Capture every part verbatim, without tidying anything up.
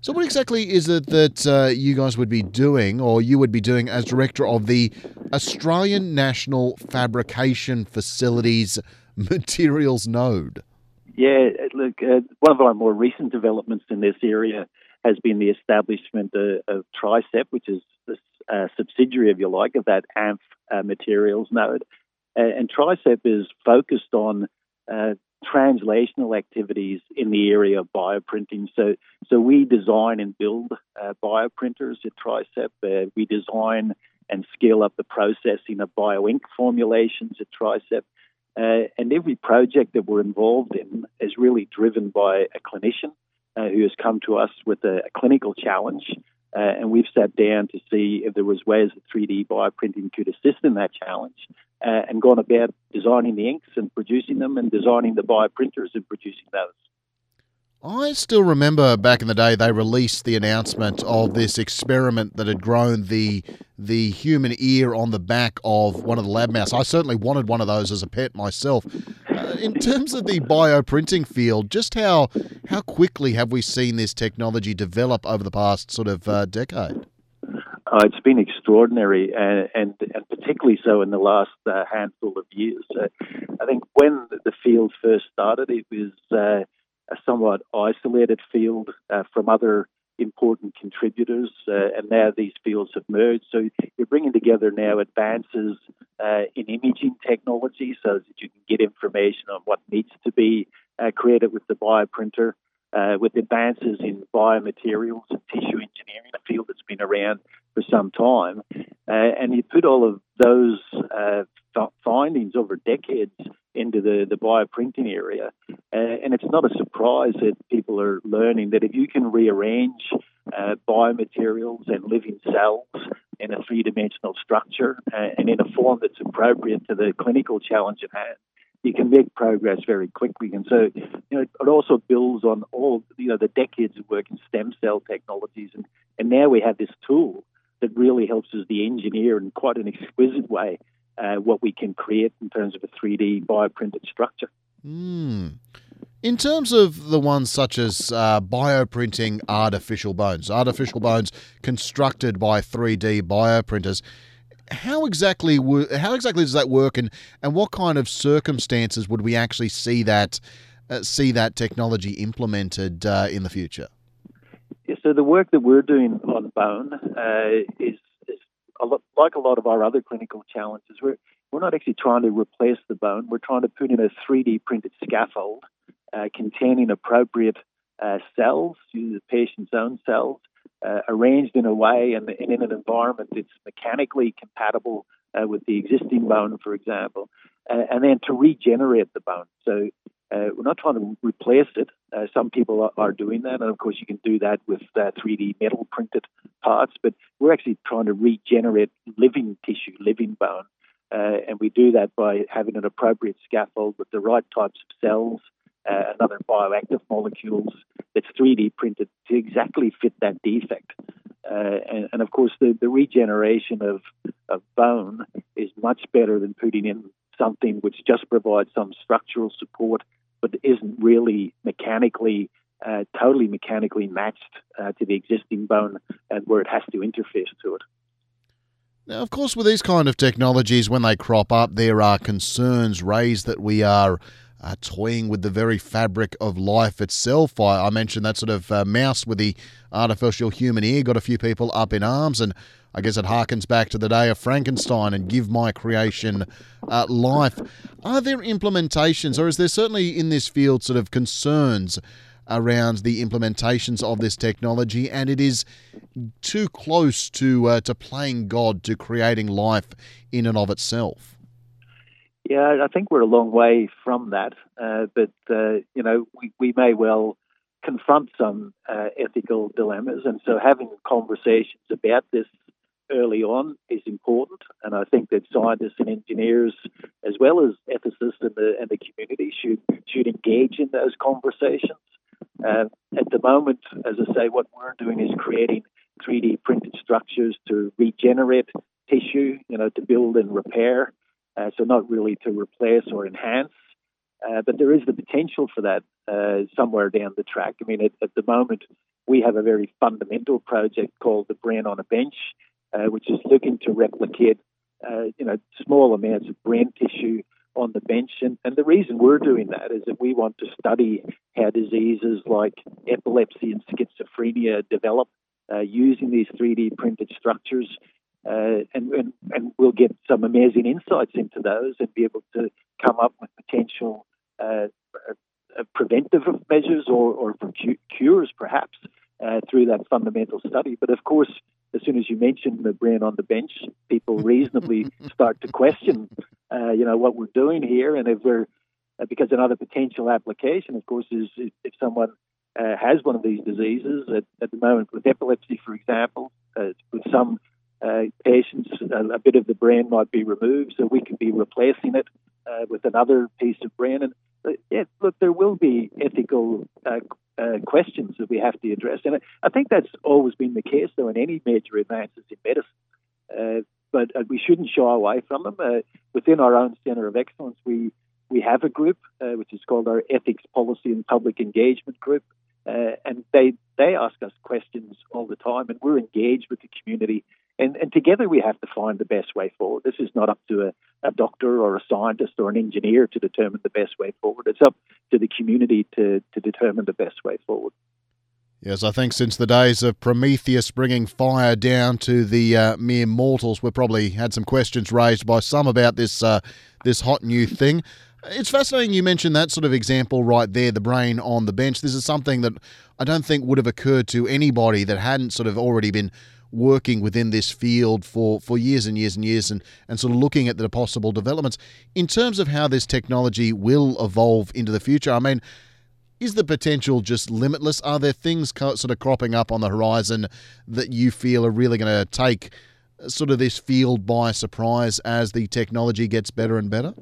So what exactly is it that uh, you guys would be doing, or you would be doing as director of the Australian National Fabrication Facilities Materials Node? Yeah, look, uh, one of our more recent developments in this area has been the establishment of, of TriCep, which is this uh, subsidiary, if you like, of that A M F uh, materials node. Uh, and TriCep is focused on uh, translational activities in the area of bioprinting. So, so we design and build uh, bioprinters at TriCep. Uh, we design and scale up the processing of bioink formulations at TriCep. Uh, and every project that we're involved in is really driven by a clinician uh, who has come to us with a, a clinical challenge. Uh, and we've sat down to see if there was ways that three D bioprinting could assist in that challenge uh, and gone about designing the inks and producing them and designing the bioprinters and producing those. I still remember back in the day they released the announcement of this experiment that had grown the the human ear on the back of one of the lab mouse. I certainly wanted one of those as a pet myself. Uh, in terms of the bioprinting field, just how how quickly have we seen this technology develop over the past sort of uh, decade? Uh, it's been extraordinary, and, and, and particularly so in the last uh, handful of years. Uh, I think when the field first started, it was uh, a somewhat isolated field uh, from other important contributors, uh, and now these fields have merged. So you're bringing together now advances uh, in imaging technology so that you can get information on what needs to be uh, created with the bioprinter, uh, with advances in biomaterials and tissue engineering, a field that's been around for some time. Uh, and you put all of those uh, f- findings over decades into the, the bioprinting area. Uh, and it's not a surprise that people are learning that if you can rearrange uh, biomaterials and living cells in a three-dimensional structure uh, and in a form that's appropriate to the clinical challenge at hand, you can make progress very quickly. And so, you know, it also builds on all, you know, the decades of work in stem cell technologies. And, and now we have this tool that really helps us the engineer in quite an exquisite way uh, what we can create in terms of a three D bioprinted structure. Mm. In terms of the ones such as uh, bioprinting artificial bones, artificial bones constructed by three D bioprinters, how exactly wo- how exactly does that work, and, and what kind of circumstances would we actually see that uh, see that technology implemented uh, in the future? Yeah, so the work that we're doing on bone uh, is, is a lot, like a lot of our other clinical challenges. We're we're not actually trying to replace the bone. We're trying to put in a three D printed scaffold uh, containing appropriate uh, cells, the patient's own cells, uh, arranged in a way and, and in an environment that's mechanically compatible uh, with the existing bone, for example, uh, and then to regenerate the bone. So uh, we're not trying to replace it. Uh, some people are, are doing that, and of course you can do that with uh, three D metal printed parts, but we're actually trying to regenerate living tissue, living bone. Uh, and we do that by having an appropriate scaffold with the right types of cells uh, and other bioactive molecules that's three D printed to exactly fit that defect. Uh, and, and of course, the, the regeneration of, of bone is much better than putting in something which just provides some structural support but isn't really mechanically, uh, totally mechanically matched uh, to the existing bone and where it has to interface to it. Now, of course, with these kind of technologies, when they crop up, there are concerns raised that we are uh, toying with the very fabric of life itself. I, I mentioned that sort of uh, mouse with the artificial human ear got a few people up in arms, and I guess it harkens back to the day of Frankenstein and give my creation uh, life. Are there implementations, or is there certainly in this field sort of concerns around the implementations of this technology, and it is too close to uh, to playing God, to creating life in and of itself? Yeah, I think we're a long way from that, uh, but uh, you know, we, we may well confront some uh, ethical dilemmas, and so having conversations about this early on is important. And I think that scientists and engineers, as well as ethicists and the and the community, should should engage in those conversations. Uh, at the moment, as I say, what we're doing is creating three D printed structures to regenerate tissue, you know, to build and repair. Uh, so not really to replace or enhance. Uh, but there is the potential for that uh, somewhere down the track. I mean, at, at the moment, we have a very fundamental project called the Brain on a Bench, uh, which is looking to replicate, uh, you know, small amounts of brain tissue on the bench. And, and the reason we're doing that is that we want to study how diseases like epilepsy and schizophrenia develop uh, using these three D printed structures. Uh, and, and, and we'll get some amazing insights into those and be able to come up with potential uh, uh, preventive measures or, or for cu- cures, perhaps, uh, through that fundamental study. But of course, as soon as you mention the brain on the bench, people reasonably start to question, uh, you know, what we're doing here. And if we're, uh, because another potential application, of course, is if, if someone uh, has one of these diseases, at, at the moment with epilepsy, for example, uh, with some Uh, patients, a, a bit of the brain might be removed, so we could be replacing it uh, with another piece of brain. And uh, yeah, look, there will be ethical uh, uh, questions that we have to address, and I think that's always been the case, though, in any major advances in medicine. Uh, but uh, we shouldn't shy away from them. Uh, within our own Centre of Excellence, we we have a group uh, which is called our Ethics Policy and Public Engagement Group, uh, and they they ask us questions all the time, and we're engaged with the community. And, and together we have to find the best way forward. This is not up to a, a doctor or a scientist or an engineer to determine the best way forward. It's up to the community to, to determine the best way forward. Yes, I think since the days of Prometheus bringing fire down to the uh, mere mortals, we've probably had some questions raised by some about this uh, this hot new thing. It's fascinating you mentioned that sort of example right there, the brain on the bench. This is something that I don't think would have occurred to anybody that hadn't sort of already been working within this field for, for years and years and years and, and sort of looking at the possible developments. In terms of how this technology will evolve into the future, I mean, is the potential just limitless? Are there things co- sort of cropping up on the horizon that you feel are really going to take sort of this field by surprise as the technology gets better and better?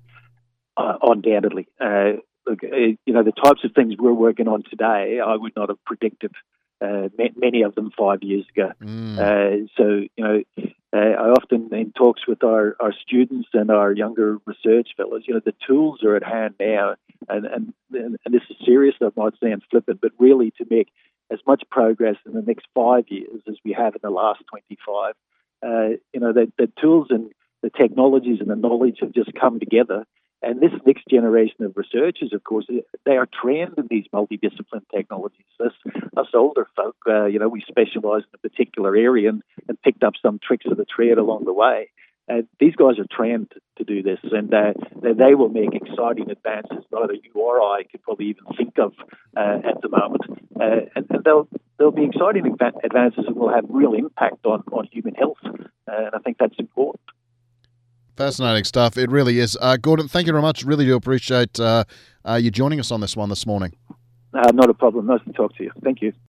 Uh, undoubtedly. Uh, look, uh, you know, the types of things we're working on today, I would not have predicted Uh, many of them five years ago. Mm. Uh, so, you know, uh, I often in talks with our, our students and our younger research fellows, you know, the tools are at hand now, and, and, and this is serious, I might sound flippant, but really to make as much progress in the next five years as we have in the last twenty-five. Uh, you know, the, the tools and the technologies and the knowledge have just come together. And this next generation of researchers, of course, they are trained in these multidiscipline technologies. Us, us older folk, uh, you know, we specialise in a particular area and, and picked up some tricks of the trade along the way. Uh, these guys are trained to do this, and uh, they, they will make exciting advances neither you or I could probably even think of uh, at the moment. Uh, and, and they'll, there'll be exciting advances that will have real impact on, on human health, uh, and I think that's important. Fascinating stuff. It really is. Uh, Gordon, thank you very much. Really do appreciate uh, uh, you joining us on this one this morning. Uh, not a problem. Nice to talk to you. Thank you.